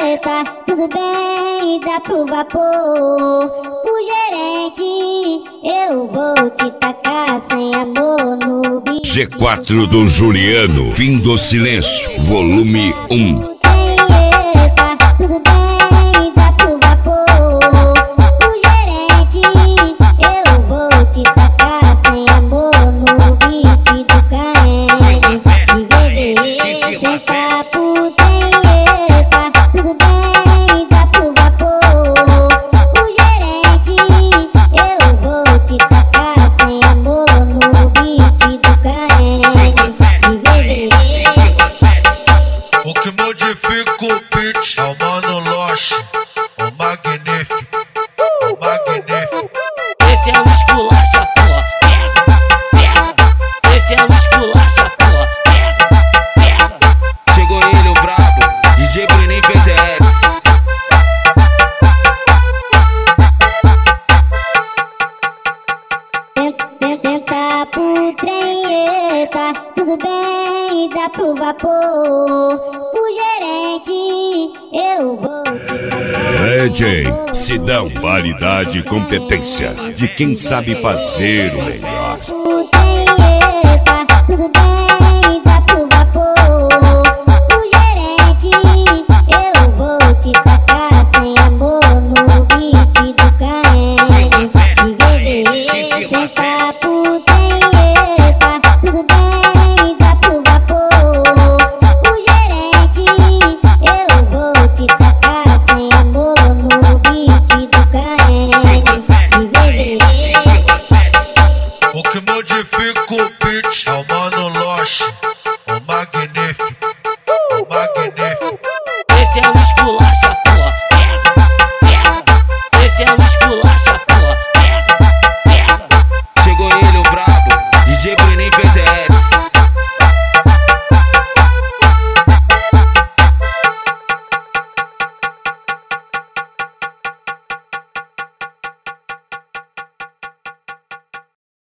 Eita, tudo bem, dá pro vapor. O gerente, eu vou te tacar sem amor no bicho. G4 do Juliano, Fim do Silêncio, volume 1. Eita, tudo bem, dá pro vapor. O gerente, eu vou te tacar sem amor no beat do Caene. De bebê, sem papo tem. Eita, tudo bem, dá pro vapor. O gerente, eu vou te tacar sem amor no beat do Caene. De bebê. O que modifica o beat é o Mano Loche, o magnífico, o magnífico. Esse é o esculacha, porra, pega. Esse é o esculacha, porra, pega. Chegou ele, o brabo, DJ Bruninho PZS. Tenta pro trem, eita, tudo bem, dá pro vapor. O gerente, eu vou te DJ Sidão, qualidade e competência de quem sabe fazer o melhor.